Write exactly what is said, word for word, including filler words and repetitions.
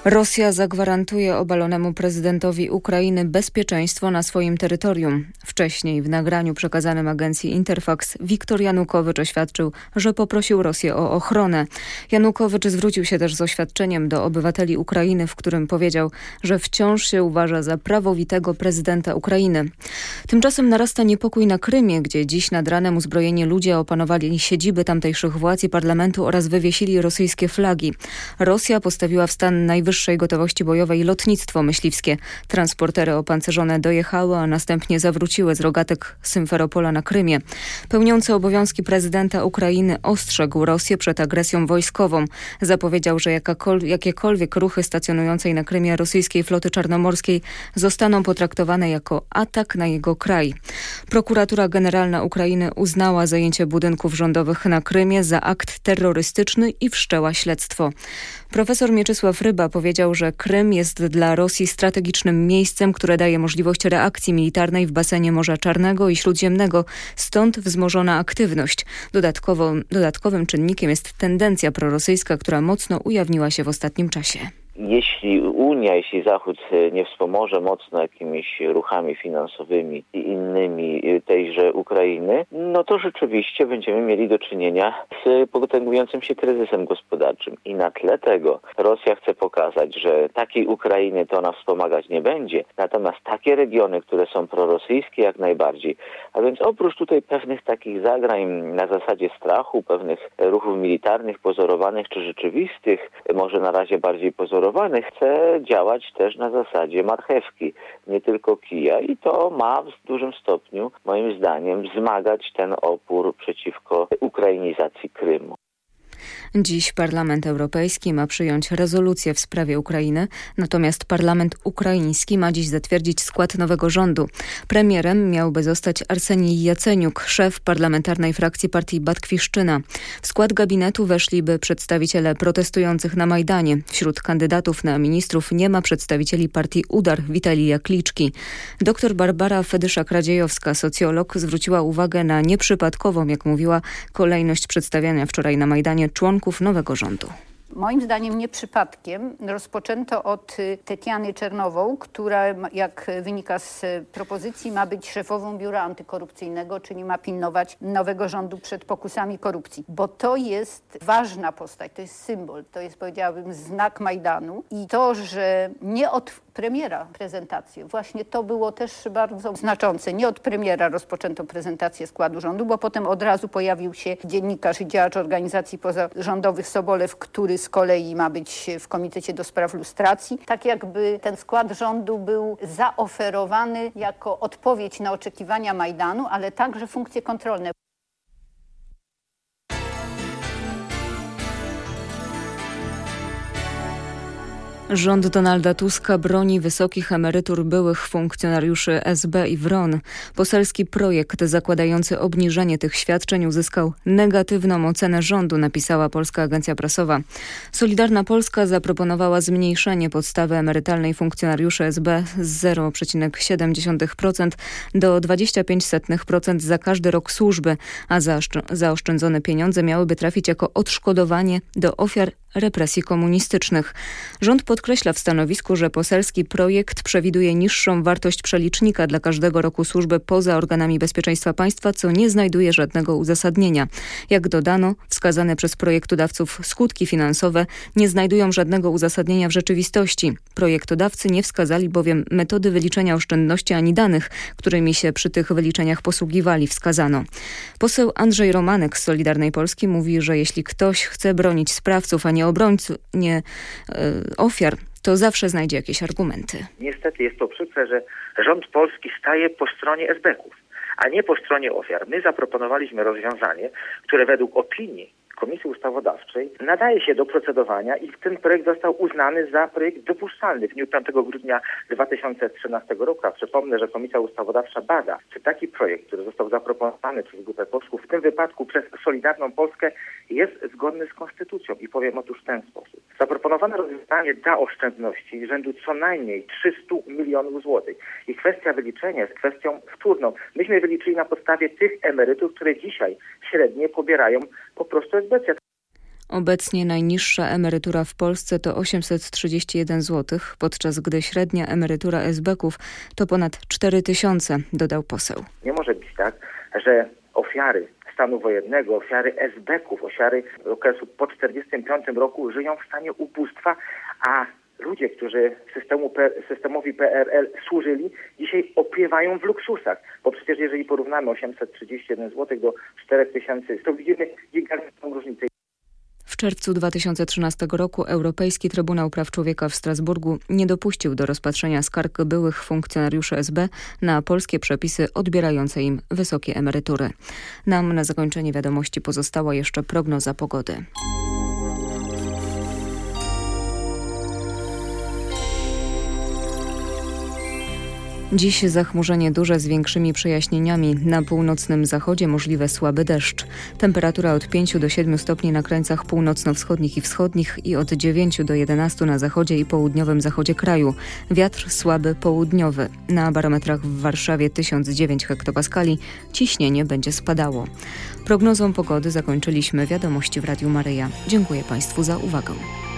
Rosja zagwarantuje obalonemu prezydentowi Ukrainy bezpieczeństwo na swoim terytorium. Wcześniej w nagraniu przekazanym agencji Interfax Viktor Janukowycz oświadczył, że poprosił Rosję o ochronę. Janukowycz zwrócił się też z oświadczeniem do obywateli Ukrainy, w którym powiedział, że wciąż się uważa za prawowitego prezydenta Ukrainy. Tymczasem narasta niepokój na Krymie, gdzie dziś nad ranem uzbrojeni ludzie opanowali siedziby tamtejszych władz i parlamentu oraz wywiesili rosyjskie flagi. Rosja postawiła w stan najwyższej gotowości bojowej lotnictwo myśliwskie. Transportery opancerzone dojechały, a następnie zawróciły z rogatek Symferopola na Krymie. Pełniący obowiązki prezydenta Ukrainy ostrzegł Rosję przed agresją wojskową. Zapowiedział, że jakiekolwiek ruchy stacjonującej na Krymie rosyjskiej floty czarnomorskiej zostaną potraktowane jako atak na jego kraj. Prokuratura Generalna Ukrainy uznała zajęcie budynków rządowych na Krymie za akt terrorystyczny i wszczęła śledztwo. Profesor Mieczysław Ryba powiedział, że Krym jest dla Rosji strategicznym miejscem, które daje możliwość reakcji militarnej w basenie Morza Czarnego i Śródziemnego, stąd wzmożona aktywność. Dodatkowo, dodatkowym czynnikiem jest tendencja prorosyjska, która mocno ujawniła się w ostatnim czasie. Jeśli Unia, jeśli Zachód nie wspomoże mocno jakimiś ruchami finansowymi i innymi tejże Ukrainy, no to rzeczywiście będziemy mieli do czynienia z potęgującym się kryzysem gospodarczym. I na tle tego Rosja chce pokazać, że takiej Ukrainy to ona wspomagać nie będzie, natomiast takie regiony, które są prorosyjskie jak najbardziej. A więc oprócz tutaj pewnych takich zagrań na zasadzie strachu, pewnych ruchów militarnych, pozorowanych czy rzeczywistych, może na razie bardziej pozorowanych, chce działać też na zasadzie marchewki, nie tylko kija, i to ma w dużym stopniu, moim zdaniem, wzmagać ten opór przeciwko ukrainizacji Krymu. Dziś Parlament Europejski ma przyjąć rezolucję w sprawie Ukrainy, natomiast Parlament Ukraiński ma dziś zatwierdzić skład nowego rządu. Premierem miałby zostać Arsenij Jaceniuk, szef parlamentarnej frakcji partii Batkwiszczyna. W skład gabinetu weszliby przedstawiciele protestujących na Majdanie. Wśród kandydatów na ministrów nie ma przedstawicieli partii Udar Witalija Kliczki. Doktor Barbara Fedyszak-Radziejowska, socjolog, zwróciła uwagę na nieprzypadkową, jak mówiła, kolejność przedstawiania wczoraj na Majdanie członków nowego rządu. Moim zdaniem nie przypadkiem rozpoczęto od Tetiany Czernowoł, która, jak wynika z propozycji, ma być szefową Biura Antykorupcyjnego, czyli ma pilnować nowego rządu przed pokusami korupcji. Bo to jest ważna postać, to jest symbol, to jest, powiedziałabym, znak Majdanu. I to, że nie od premiera prezentację, właśnie to było też bardzo znaczące. Nie od premiera rozpoczęto prezentację składu rządu, bo potem od razu pojawił się dziennikarz i działacz organizacji pozarządowych Sobolew, który z kolei ma być w Komitecie do Spraw Lustracji. Tak jakby ten skład rządu był zaoferowany jako odpowiedź na oczekiwania Majdanu, ale także funkcje kontrolne. Rząd Donalda Tuska broni wysokich emerytur byłych funkcjonariuszy S B i W R O N. Poselski projekt zakładający obniżenie tych świadczeń uzyskał negatywną ocenę rządu, napisała Polska Agencja Prasowa. Solidarna Polska zaproponowała zmniejszenie podstawy emerytalnej funkcjonariuszy S B z zero przecinek siedem procent do dwadzieścia pięć procent za każdy rok służby, a zaoszczędzone pieniądze miałyby trafić jako odszkodowanie do ofiar represji komunistycznych. Rząd podkreśla w stanowisku, że poselski projekt przewiduje niższą wartość przelicznika dla każdego roku służby poza organami bezpieczeństwa państwa, co nie znajduje żadnego uzasadnienia. Jak dodano, wskazane przez projektodawców skutki finansowe nie znajdują żadnego uzasadnienia w rzeczywistości. Projektodawcy nie wskazali bowiem metody wyliczenia oszczędności ani danych, którymi się przy tych wyliczeniach posługiwali, wskazano. Poseł Andrzej Romanek z Solidarnej Polski mówi, że jeśli ktoś chce bronić sprawców, a nie obrońców, nie yy, ofiar, to zawsze znajdzie jakieś argumenty. Niestety jest to przykre, że rząd polski staje po stronie es be ków, a nie po stronie ofiar. My zaproponowaliśmy rozwiązanie, które według opinii Komisji Ustawodawczej nadaje się do procedowania i ten projekt został uznany za projekt dopuszczalny w dniu piątego grudnia dwa tysiące trzynastego roku. A przypomnę, że Komisja Ustawodawcza bada, czy taki projekt, który został zaproponowany przez grupę posłów, w tym wypadku przez Solidarną Polskę, jest zgodny z konstytucją. I powiem otóż w ten sposób. Zaproponowane rozwiązanie da oszczędności rzędu co najmniej trzysta milionów złotych. I kwestia wyliczenia jest kwestią wtórną. Myśmy wyliczyli na podstawie tych emerytur, które dzisiaj średnio pobierają po prostu es be ce. Obecnie najniższa emerytura w Polsce to osiemset trzydzieści jeden złotych, podczas gdy średnia emerytura esbeków to ponad cztery tysiące, dodał poseł. Nie może być tak, że ofiary stanu wojennego, ofiary esbeków, ofiary okresu po czterdziestym piątym roku żyją w stanie ubóstwa, a ludzie, którzy systemu, systemowi P R L służyli, dzisiaj opiewają w luksusach. Bo przecież jeżeli porównamy osiemset trzydzieści jeden złotych do cztery tysiące, to widzimy gigantyczną różnicę. W czerwcu dwa tysiące trzynastego roku Europejski Trybunał Praw Człowieka w Strasburgu nie dopuścił do rozpatrzenia skarg byłych funkcjonariuszy S B na polskie przepisy odbierające im wysokie emerytury. Nam na zakończenie wiadomości pozostała jeszcze prognoza pogody. Dziś zachmurzenie duże z większymi przejaśnieniami. Na północnym zachodzie możliwe słaby deszcz. Temperatura od pięciu do siedmiu stopni na krańcach północno-wschodnich i wschodnich i od dziewięciu do jedenastu na zachodzie i południowym zachodzie kraju. Wiatr słaby południowy. Na barometrach w Warszawie tysiąc dziewięć hektopaskali. Ciśnienie będzie spadało. Prognozą pogody zakończyliśmy wiadomości w Radiu Maryja. Dziękuję Państwu za uwagę.